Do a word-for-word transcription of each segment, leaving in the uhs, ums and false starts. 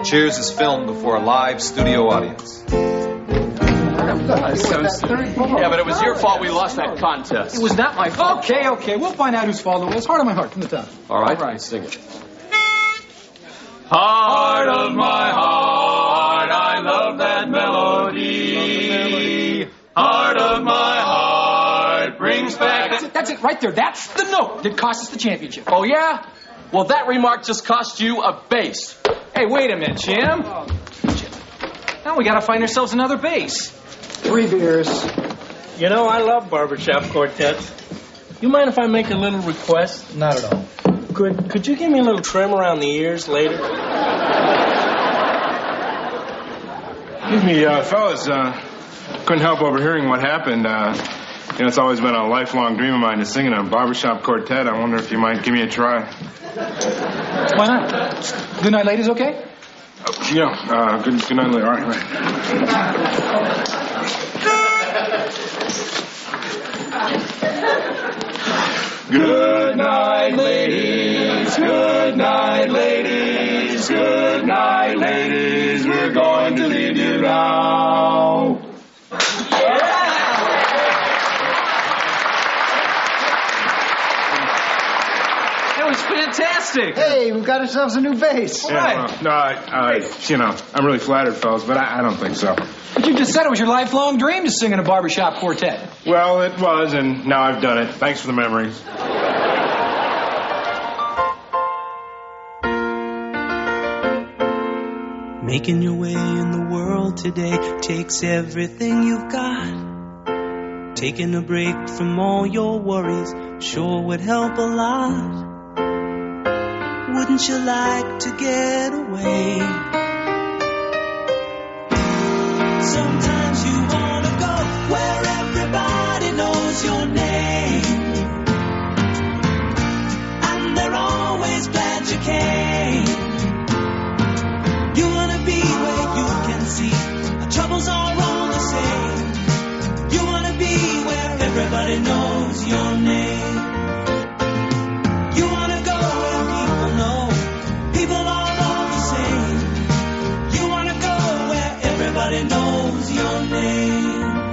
Cheers is filmed before a live studio audience. Yeah, but it was your fault we lost that contest. It was not my fault. Okay, okay. We'll find out whose fault it was. Heart of my heart. From the top. All right. All right. Sing it. Heart of my heart, I love that melody. Heart of my heart brings back... That's it, that's it, right there. That's the note that cost us the championship. Oh, yeah? Well, that remark just cost you a bass. Hey, wait a minute, Jim. Oh. Now we gotta find ourselves another bass. Three beers. You know, I love barbershop quartets. You mind if I make a little request? Not at all. Could could you give me a little trim around the ears later? Excuse me, uh, fellas. Uh, couldn't help overhearing what happened. Uh, you know, it's always been a lifelong dream of mine to sing in a barbershop quartet. I wonder if you might give me a try. Why not? Good night, ladies, okay? Uh, yeah, uh, good, good night, ladies. All right, right. Good night, ladies. Good night, ladies. Good night, ladies. We're going to leave you now. That was fantastic. Hey, we've got ourselves a new bass. Yeah, right. well, no, I, I, you know, I'm really flattered, fellas, but I, I don't think so. But you just said it was your lifelong dream to sing in a barbershop quartet. Well, it was, and now I've done it. Thanks for the memories. Making your way in the world today takes everything you've got. Taking a break from all your worries sure would help a lot. Wouldn't you like to get away? Sometimes you wanna go where everybody knows your name, and they're always glad you came. You wanna be where you can see our troubles are all the same. You wanna be where everybody knows your name. You wanna go where people know people are all the same. You wanna go where everybody knows your name.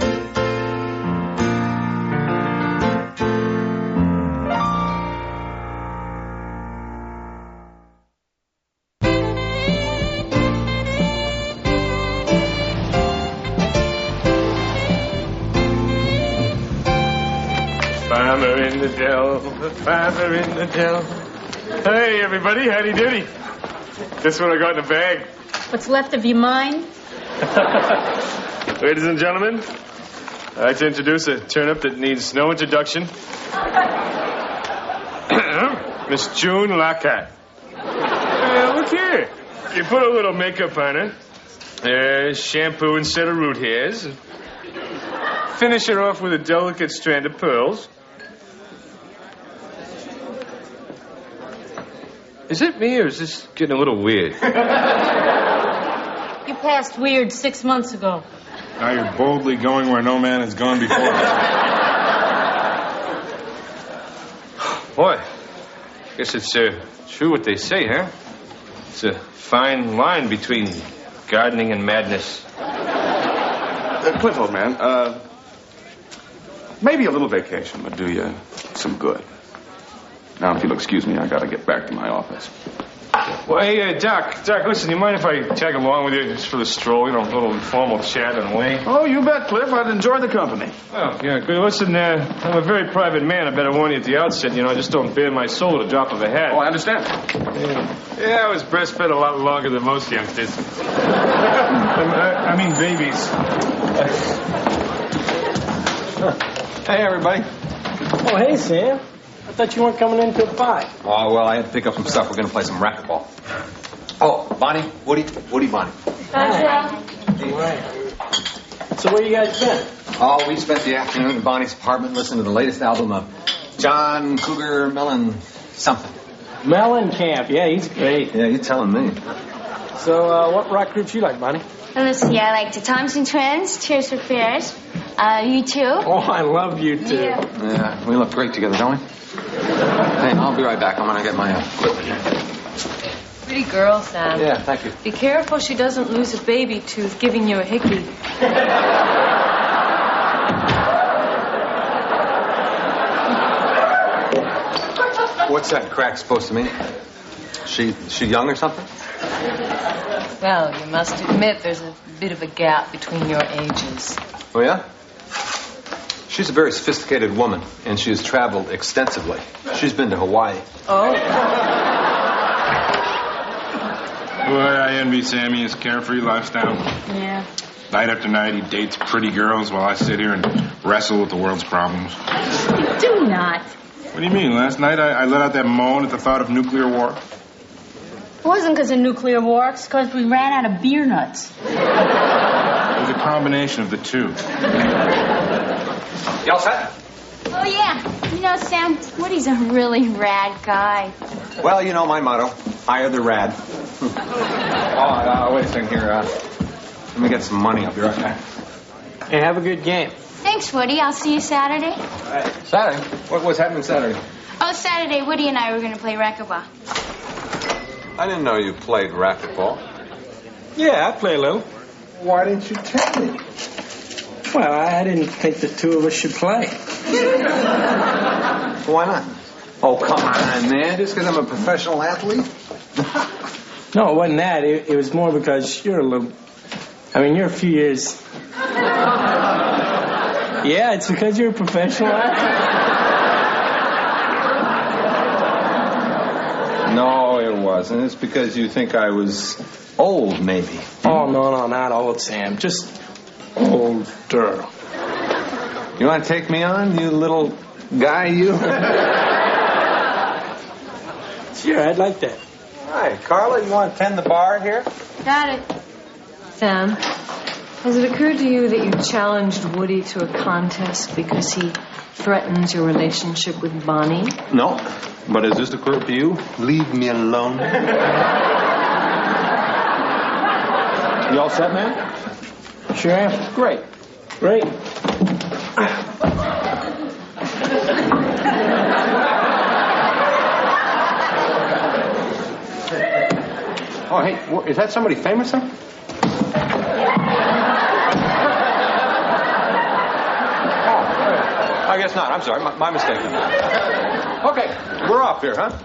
Farmer in the dell, farmer in the dell. Hey, everybody, howdy doody. Guess what I got in the bag? What's left of your mind? Ladies and gentlemen, I'd like to introduce a turnip that needs no introduction. Miss June Lockhart. Uh, look here. You put a little makeup on her, uh, shampoo instead of root hairs, finish her off with a delicate strand of pearls. Is it me, or is this getting a little weird? You passed weird six months ago. Now you're boldly going where no man has gone before. Boy, guess it's uh, true what they say, huh? It's a fine line between gardening and madness. Uh, Cliff, old man, uh, maybe a little vacation would do you some good. Now, if you'll excuse me, I gotta get back to my office. Well, hey, uh, Doc, Doc, listen, you mind if I tag along with you just for the stroll? You know, a little informal chat on the way? Oh, you bet, Cliff. I'd enjoy the company. Oh, yeah, good. Listen, uh, I'm a very private man. I better warn you at the outset. You know, I just don't bare my soul at a drop of a hat. Oh, I understand. Yeah, yeah, I was breastfed a lot longer than most youngsters. I, I mean babies. Hey, everybody. Oh, hey, Sam. I thought you weren't coming in till five. Oh, well, I had to pick up some stuff. We're going to play some racquetball. Oh, Bonnie, Woody, Woody, Bonnie. Gotcha. Right. So where you guys been? Oh, we spent the afternoon at Bonnie's apartment listening to the latest album of John Cougar Mellon something. Mellencamp. Yeah, he's great. Yeah, you're telling me. So uh, what rock groups you like, Bonnie? Let's see, I like the Thompson Twins, Tears for Fears, uh, you too. Oh, I love you too. Yeah. Yeah, we look great together, don't we? Hey, I'll be right back. I'm going to get my equipment here. Pretty girl, Sam. Yeah, thank you. Be careful she doesn't lose a baby tooth giving you a hickey. What's that crack supposed to mean? She she young or something? Well, you must admit there's a bit of a gap between your ages. Oh, yeah? She's a very sophisticated woman, and she has traveled extensively. She's been to Hawaii. Oh. Boy, I envy Sammy his carefree lifestyle. Yeah. Night after night, he dates pretty girls while I sit here and wrestle with the world's problems. You do not. What do you mean? Last night I, I let out that moan at the thought of nuclear war. It wasn't because of nuclear war. It's because we ran out of beer nuts. It was a combination of the two. Y'all set? Oh, yeah. You know, Sam, Woody's a really rad guy. Well, you know my motto. Hire the rad. oh, uh, wait a second here. Uh, let me get some money. I'll be right back. Hey, have a good game. Thanks, Woody. I'll see you Saturday. Saturday? What, what's happening Saturday? Oh, Saturday, Woody and I were going to play racquetball. I didn't know you played racquetball. Yeah, I play a little. Why didn't you tell me? Well, I didn't think the two of us should play. Why not? Oh, come on, man. Just because I'm a professional athlete? No, it wasn't that. It, it was more because you're a little... I mean, you're a few years... Yeah, it's because you're a professional athlete. No, it wasn't. It's because you think I was old, maybe. Oh, no, no, not old, Sam. Just older. You want to take me on, you little guy, you? Sure, I'd like that. Hi, Carla, you want to tend the bar here? Got it. Sam, has it occurred to you that you challenged Woody to a contest because he threatens your relationship with Bonnie? No. But has this occurred to you? Leave me alone. You all set, man? Sure am. Great. Great. Oh, hey, is that somebody famous, huh? I guess not. I'm sorry. My, my mistake. Okay, we're off here, huh?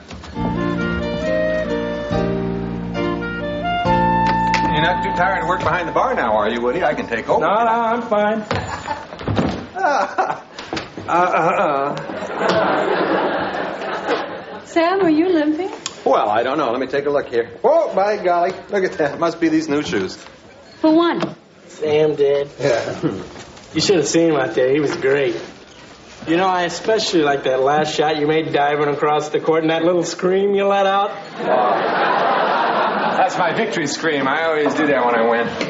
You're not too tired to work behind the bar now, are you, Woody? I can take over. No, no, I'm fine. uh, uh, uh. Sam, are you limping? Well, I don't know. Let me take a look here. Oh, by golly. Look at that. Must be these new shoes. Who won? Sam did. Yeah. You should have seen him out there. He was great. You know, I especially like that last shot you made diving across the court and that little scream you let out. Oh. That's my victory scream. I always do that when I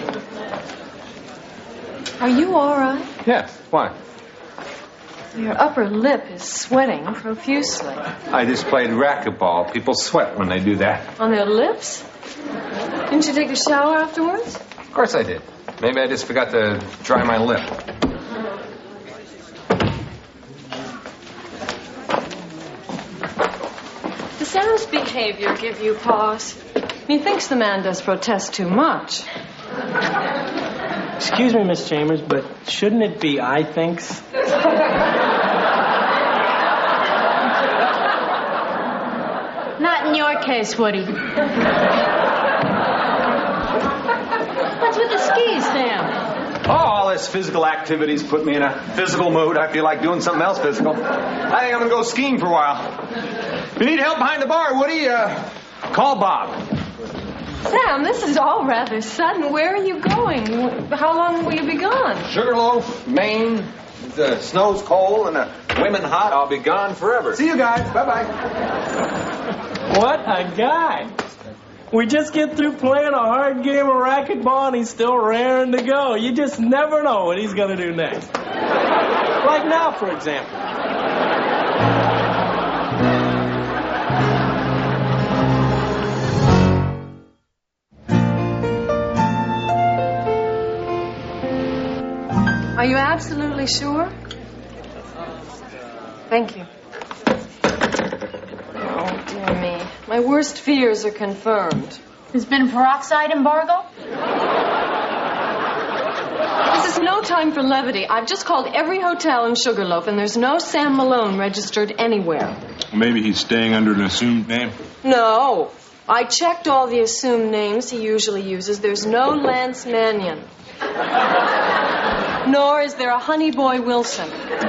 win. Are you all right? Yes. Why? Your upper lip is sweating profusely. I just played racquetball. People sweat when they do that. On their lips? Didn't you take a shower afterwards? Of course I did. Maybe I just forgot to dry my lip. Does Sam's behavior give you pause? Methinks the man does protest too much. Excuse me, Miss Chambers, but shouldn't it be I thinks? Not in your case, Woody. What's with the skis, Sam? Oh, all this physical activity's put me in a physical mood. I feel like doing something else physical. I think I'm going to go skiing for a while. If you need help behind the bar, Woody, uh, call Bob. Sam, this is all rather sudden. Where are you going? How long will you be gone? Sugarloaf, Maine. The snow's cold and the women hot. I'll be gone forever. See you guys. Bye-bye. What a guy. We just get through playing a hard game of racquetball and he's still raring to go. You just never know what he's going to do next. Like now, for example. Are you absolutely sure? Thank you. Oh, dear me. My worst fears are confirmed. There's been a peroxide embargo? This is no time for levity. I've just called every hotel in Sugarloaf, and there's no Sam Malone registered anywhere. Maybe he's staying under an assumed name. No. I checked all the assumed names he usually uses. There's no Lance Mannion. Nor is there a Honey Boy Wilson.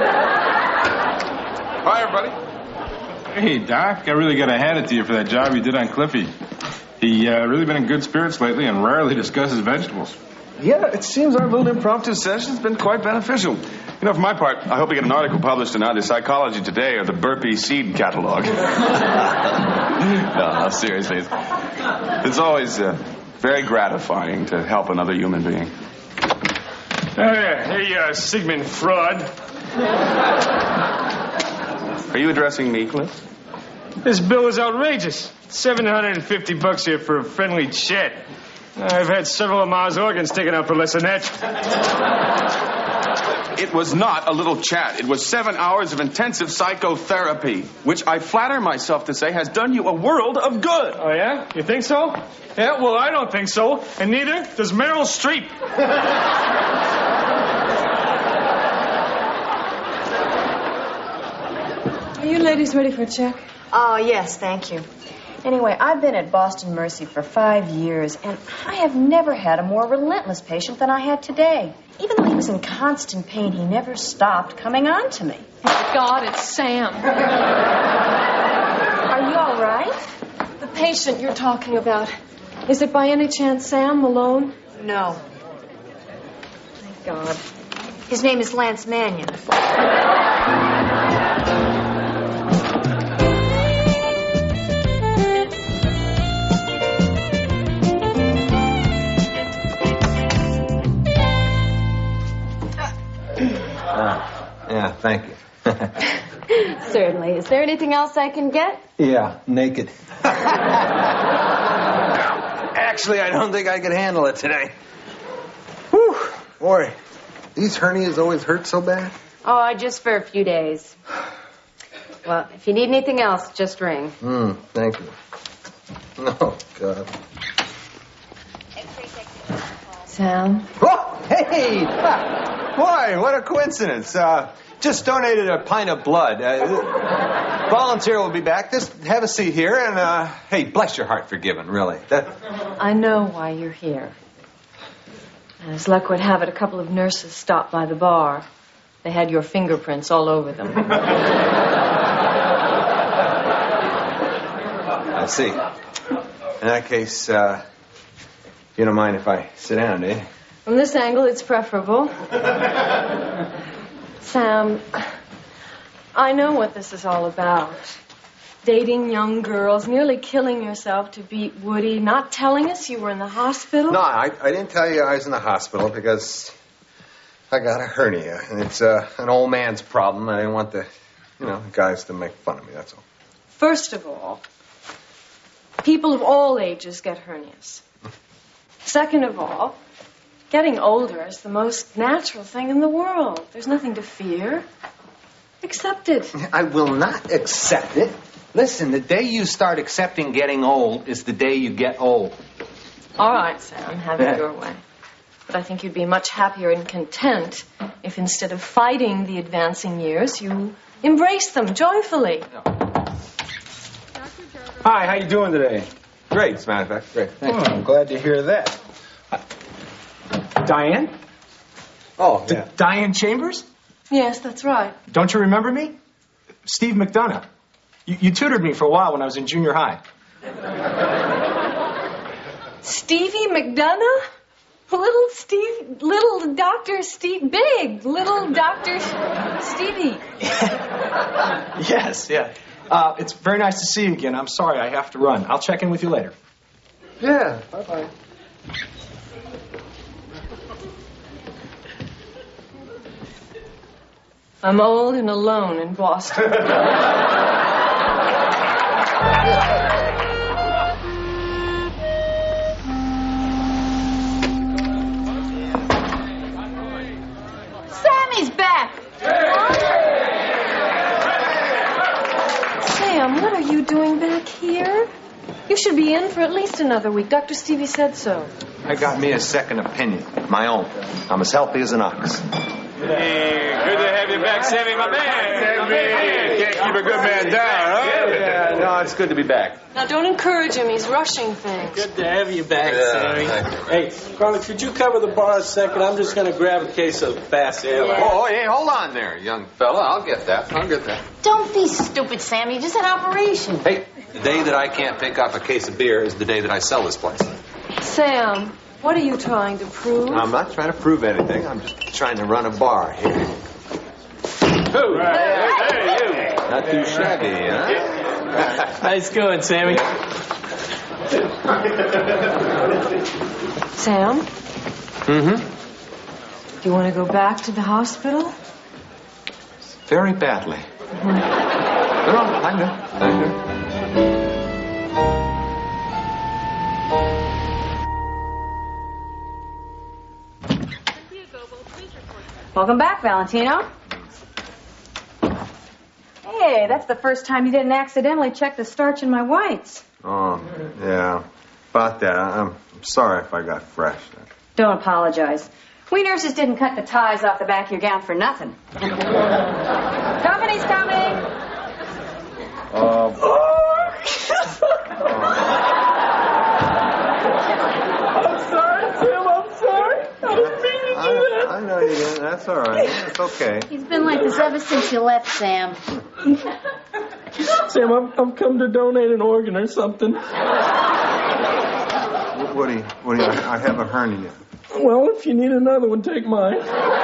Hi, everybody. Hey, Doc, I really got to hand it to you for that job you did on Cliffy. He uh, really been in good spirits lately and rarely discusses vegetables. Yeah, it seems our little impromptu session's been quite beneficial. You know, for my part, I hope we get an article published in either Psychology Today or the Burpee Seed Catalog. No, no, seriously. It's, it's always uh, very gratifying to help another human being. Uh, hey, uh, Sigmund Freud. Are you addressing me, Cliff? This bill is outrageous. seven hundred fifty bucks here for a friendly chat. I've had several of Ma's organs taken out for less than that. It was not a little chat. It was seven hours of intensive psychotherapy, which I flatter myself to say has done you a world of good. Oh, yeah? You think so? Yeah, well, I don't think so. And neither does Meryl Streep. Are you ladies ready for a check? Oh, yes, thank you. Anyway, I've been at Boston Mercy for five years, and I have never had a more relentless patient than I had today. Even though he was in constant pain, he never stopped coming on to me. My God, it's Sam. Are you all right? The patient you're talking about. Is it by any chance Sam Malone? No. Thank God. His name is Lance Mannion. Yeah, thank you. Certainly. Is there anything else I can get? Yeah, naked. Actually, I don't think I could handle it today. Whew. Boy, these hernias always hurt so bad. Oh, just for a few days. Well, if you need anything else, just ring. Hmm, thank you. Oh, God. Sam? Oh, hey! Boy, what a coincidence. Uh, just donated a pint of blood. Uh, volunteer will be back. Just have a seat here and, uh, hey, bless your heart for giving, really. That... I know why you're here. As luck would have it, a couple of nurses stopped by the bar. They had your fingerprints all over them. I see. In that case, uh, you don't mind if I sit down, do you? From this angle, it's preferable. Sam, I know what this is all about. Dating young girls, nearly killing yourself to beat Woody, not telling us you were in the hospital. No, I, I didn't tell you I was in the hospital because I got a hernia. And it's uh, an old man's problem. I didn't want the, you know, guys to make fun of me, that's all. First of all, people of all ages get hernias. Second of all, getting older is the most natural thing in the world. There's nothing to fear. Accept it. I will not accept it. Listen, the day you start accepting getting old is the day you get old. All right, Sam, have it your way. But I think you'd be much happier and content if instead of fighting the advancing years, you embrace them joyfully. Hi, how you doing today? Great, as a matter of fact. Great. Thank oh, you. I'm glad to hear that. Uh, Diane? Oh, yeah. D- Diane Chambers? Yes, that's right. Don't you remember me? Steve McDonough. You, you tutored me for a while when I was in junior high. Stevie McDonough? Little Steve, little Doctor Steve, big, little Doctor Stevie. Yes, yeah. Uh, it's very nice to see you again. I'm sorry, I have to run. I'll check in with you later. Yeah, bye-bye. I'm old and alone in Boston. Sammy's back! Sam, what are you doing back here? You should be in for at least another week. Doctor Stevie said so. I got me a second opinion, my own. I'm as healthy as an ox. Hey, good to have you back, Sammy, my man. Sammy, can't keep a good man down, huh? Yeah, no, it's good to be back. Now, don't encourage him. He's rushing things. Good to have you back, Yeah, Sammy. thank you. Hey, Carla, could you cover the bar a second? I'm just going to grab a case of fast ale. Oh, oh, hey, hold on there, young fella. I'll get that. I'll get that. Don't be stupid, Sam. You just had an operation. Hey, the day that I can't pick up a case of beer is the day that I sell this place. Sam, what are you trying to prove? I'm not trying to prove anything. I'm just trying to run a bar here. Who? Hey, hey, you. Not too shabby, huh? Nice going, Sammy. Sam, Mm-hmm. do you want to go back to the hospital? Very badly. No, no, I know. I know. Welcome back, Valentino. Hey, that's the first time you didn't accidentally check the starch in my whites. Oh, yeah. About that, I'm sorry if I got fresh. Don't apologize. We nurses didn't cut the ties off the back of your gown for nothing. Company's coming. Uh, I'm sorry, Tim. I'm sorry. I didn't mean to do that. I know you didn't. That's all right. It's okay. He's been like this ever since you left, Sam. Sam, I've, I've come to donate an organ or something. Woody, Woody, I, I have a hernia. Well, if you need another one, take mine.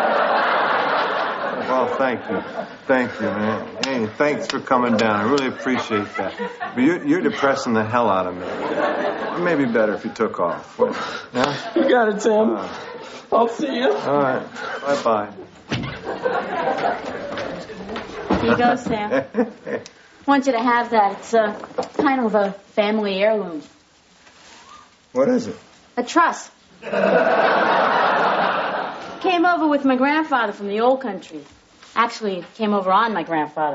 Well, thank you. Thank you, man. Hey, thanks for coming down. I really appreciate that. But you're, you're depressing the hell out of me. It may be better if you took off. Yeah? You got it, Sam. Uh, I'll see you. all right. Bye-bye. Here you go, Sam. I want you to have that. It's a kind of a family heirloom. What is it? A truss. Came over with my grandfather from the old country. Actually, it came over on my grandfather.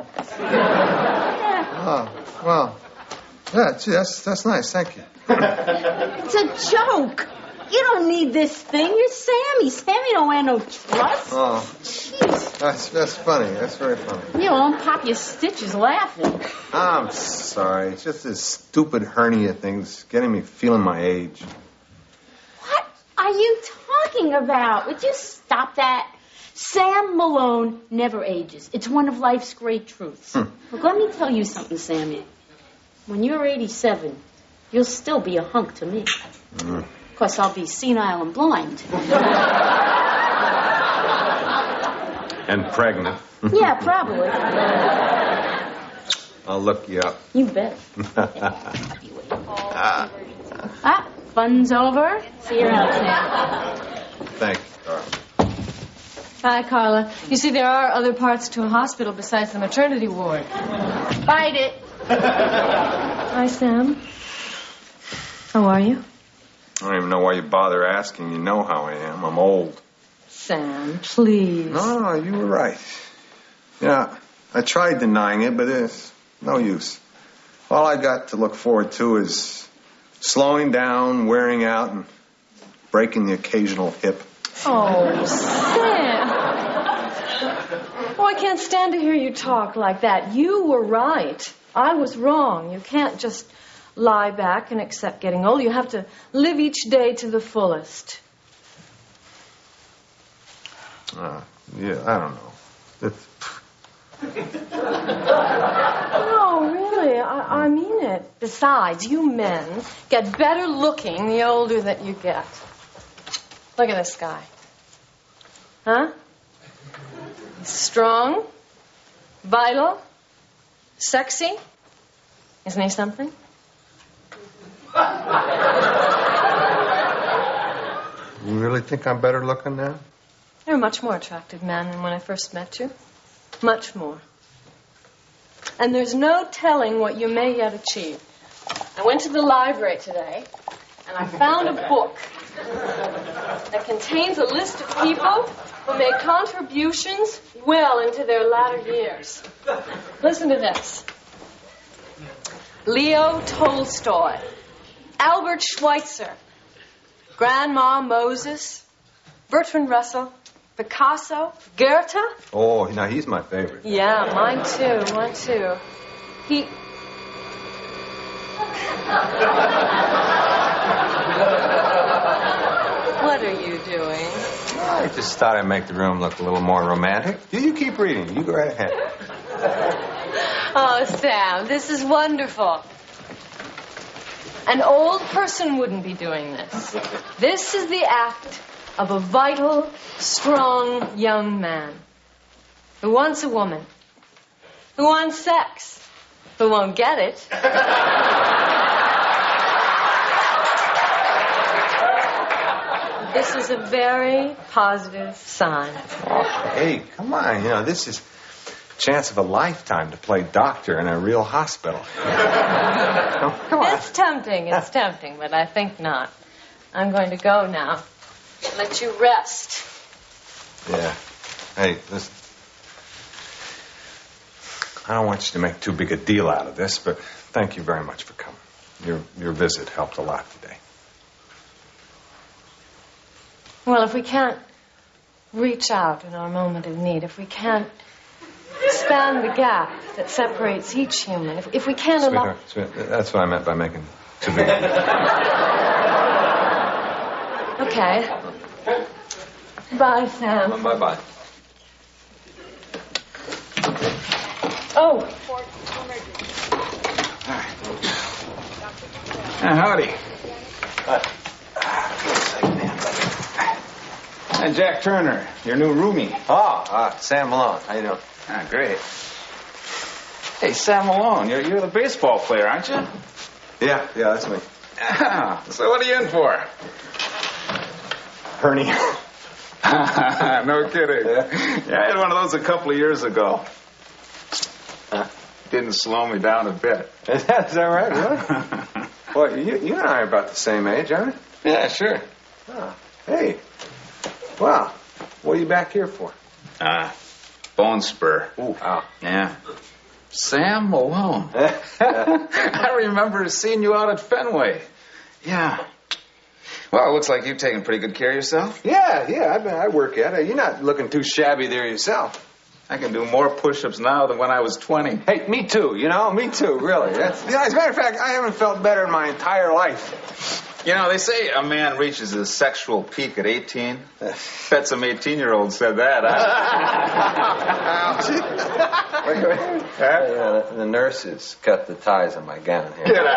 Oh, well, yeah, gee, that's, that's nice. Thank you. It's a joke. You don't need this thing. You're Sammy. Sammy don't wear no truss. Oh, Jeez. that's, that's funny. That's very funny. You won't pop your stitches laughing. I'm sorry. It's just this stupid hernia thing's getting me feeling my age. What are you talking about? Would you stop that? Sam Malone never ages. It's one of life's great truths. Hmm. Look, let me tell you something, Sammy. When you're eighty-seven, you'll still be a hunk to me. Mm. Of course, I'll be senile and blind. And pregnant. Yeah, probably. I'll look you up. You bet. Ah, Ah, fun's over. See you around, Sam. thank you, Carl. Hi, Carla. You see, there are other parts to a hospital besides the maternity ward. Bite it. Hi, Sam. How are you? I don't even know why you bother asking. You know how I am. I'm old. Sam, please. No, no, you were right. Yeah, I tried denying it, but it's no use. All I got to look forward to is slowing down, wearing out, and breaking the occasional hip. Oh, Sam. Oh, I can't stand to hear you talk like that. You were right. I was wrong. You can't just lie back and accept getting old. You have to live each day to the fullest. Uh, yeah, I don't know. It's, No, really, I, I mean it. Besides, you men get better looking the older that you get. Look at this guy. Huh? He's strong, vital, sexy. Isn't he something? you really think I'm better looking now? You're a much more attractive man than when I first met you. Much more. And there's no telling what you may yet achieve. I went to the library today, and I found a book that contains a list of people who made contributions well into their latter years. Listen to this. Leo Tolstoy, Albert Schweitzer, Grandma Moses, Bertrand Russell, Picasso, Goethe. Oh, now he's my favorite. Yeah, mine too, mine too. He... What are you doing? I just thought I'd make the room look a little more romantic. You, you keep reading. You go right ahead. Oh, Sam, this is wonderful. An old person wouldn't be doing this. This is the act of a vital, strong young man who wants a woman, who wants sex, who won't get it. This is a very positive sign. Oh, hey, come on. You know, this is a chance of a lifetime to play doctor in a real hospital. Oh, come on. It's tempting, it's tempting, but I think not. I'm going to go now. Let you rest. Yeah. Hey, listen. I don't want you to make too big a deal out of this, but thank you very much for coming. Your your visit helped a lot today. Well, if we can't reach out in our moment of need, if we can't span the gap that separates each human, if, if we can't allow... Sweetheart, sweetheart, that's what I meant by making too big a deal. Okay. Bye, Sam. Bye-bye. Oh. Uh, howdy. Uh, And Jack Turner, your new roomie. Oh, uh, Sam Malone. How you doing? Ah, great. Hey, Sam Malone, you're, you're the baseball player, aren't you? Yeah, yeah, that's me. Ah, so what are you in for? Hernia. No kidding. Yeah. yeah, I had one of those a couple of years ago. Uh, Didn't slow me down a bit. Is that, is that right, really? Well, you, you and I are about the same age, aren't we? Yeah, sure. Oh, hey. Wow. What are you back here for? Ah, uh, bone spur. Ooh. Oh. Yeah. Sam Malone. I remember seeing you out at Fenway. Yeah. Well, it looks like you've taken pretty good care of yourself. Yeah, yeah, I, I work at it. You're not looking too shabby there yourself. I can do more push-ups now than when I was twenty. Hey, me too, you know, me too, really. That's, you know, as a matter of fact, I haven't felt better in my entire life. You know, they say a man reaches his sexual peak at eighteen. Bet some eighteen-year-old said that, huh? Wait, wait. Huh? Yeah, the, the nurses cut the ties on my gown here. Get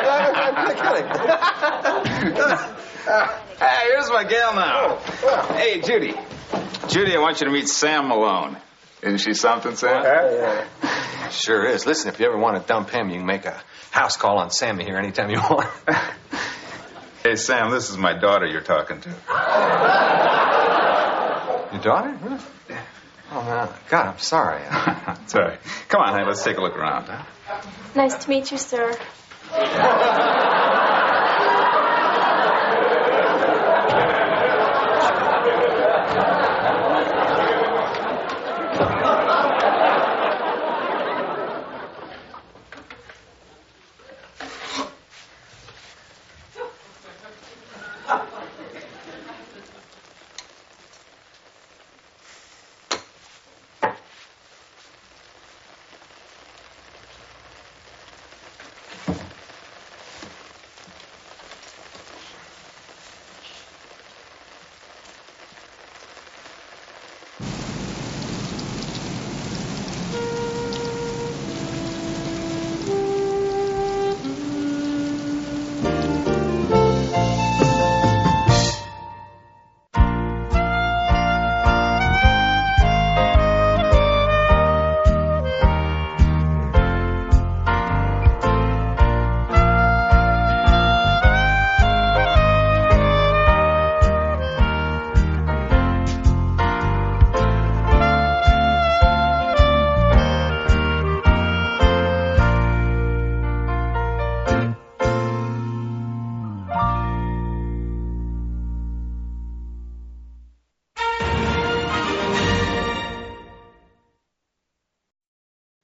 out. Hey, here's my gal now. Hey, Judy. Judy, I want you to meet Sam Malone. Isn't she something, Sam? Yeah. Sure is. Listen, if you ever want to dump him, you can make a house call on Sammy here anytime you want. Hey, Sam, this is my daughter you're talking to. Your daughter? Huh? Oh, man. God, I'm sorry. Sorry. Come on, hey, let's take a look around. Huh? Nice to meet you, sir.